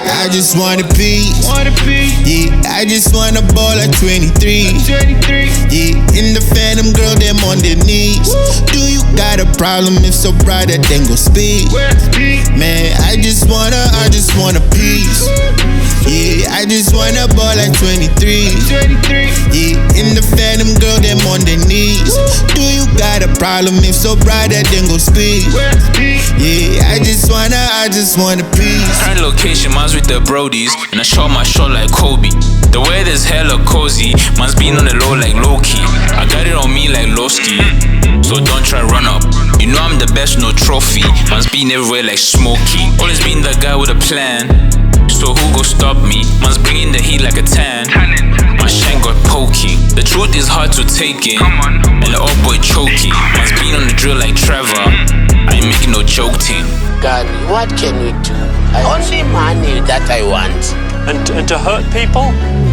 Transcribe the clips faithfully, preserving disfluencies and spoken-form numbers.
I just want a piece. Wanna be Yeah, I just wanna ball at twenty-three. twenty-three. Yeah, in the phantom, girl, them on their knees. Do you got a problem? If so, brother, then go speak. Where speak? Man, I just wanna, I just want a piece. Yeah, I just wanna ball at twenty-three. twenty-three. Yeah, in the phantom, girl, them on their knees. Do you got a problem? If so, brother, then go speak. Where speak? Yeah, I just wanna, I just want a piece. Current location, man's with the Brodies, and I shot my shot like Kobe. The weather's hella cozy, man's been on the low like Loki. I got it on me like Lowski, so don't try run up. You know I'm the best, no trophy. Man's been everywhere like Smokey. Always been that guy with a plan, so who go stop me? Man's bringing the heat like a tan. My shank got pokey. The truth is hard to take in, and the old boy choking. Man's been on the drill like Trevor. I ain't making no joke team. God, what can we do? Only money that I want. And, and to hurt people?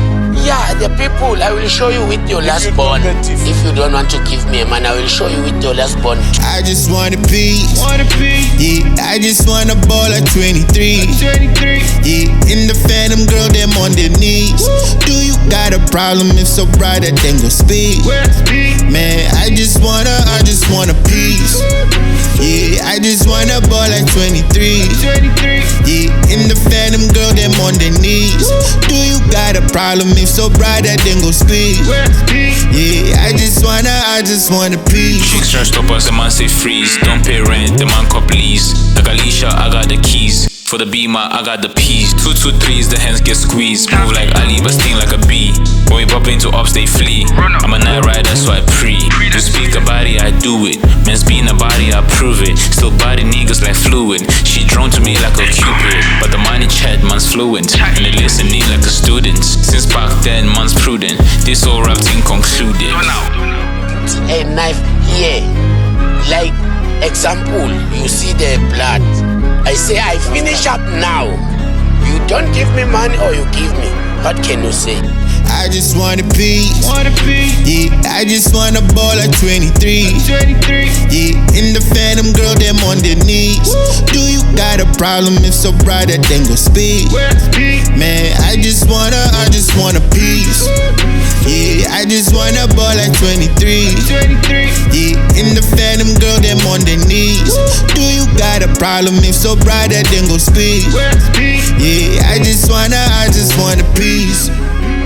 Yeah, the people, I will show you with your last born. If you don't want to give me a man, I will show you with your last born. I just want a piece. Wanna be Yeah, I just wanna ball at twenty-three. twenty-three. Yeah, in the phantom, girl, them on their knees. Do you got a problem? If so, brother, then go speak. Where speak? Man, I just wanna, I just want a piece. Yeah, I just wanna ball at twenty-three. twenty-three. Yeah, in the phantom, girl, them on their knees. Do you got a problem? If so, brother, then go speak. Where speak? Yeah, I just wanna, I just want a piece. Chicks tryna stop us, the man say freeze. Don't pay rent, the man cop lease. Like Alicia, I got the keys. For the beamer, I got the peas. Two, two, threes, the hands get squeezed. Move like Ali, but sting like a bee. When we bump into ops, they flee. I'm a night rider, so I pre. To speak a body, I do it. Men's being a body, I prove it. Still body niggas like fluid. She drawn to me like a cupid. But the money chat, man's fluent. And they listening like a student. Since back then, man's prudent. This whole rap thing concluded. A knife here. Like, example, you see the blood. I say I finish up now. You don't give me money or you give me. What can you say? I just want a piece. Wanna be Yeah, I just wanna ball at twenty-three. twenty-three. Yeah, in the phantom, girl, them on their knees. Do you got a problem? If so, brother, then go speak. Where speak? Man, I just wanna, I just want a piece. Yeah, I just wanna ball at twenty-three. twenty-three. Yeah, in the phantom, girl, them on their knees. Do you got a problem? If so, brother, then go speak. Where speak? Yeah, I just wanna, I just want a piece.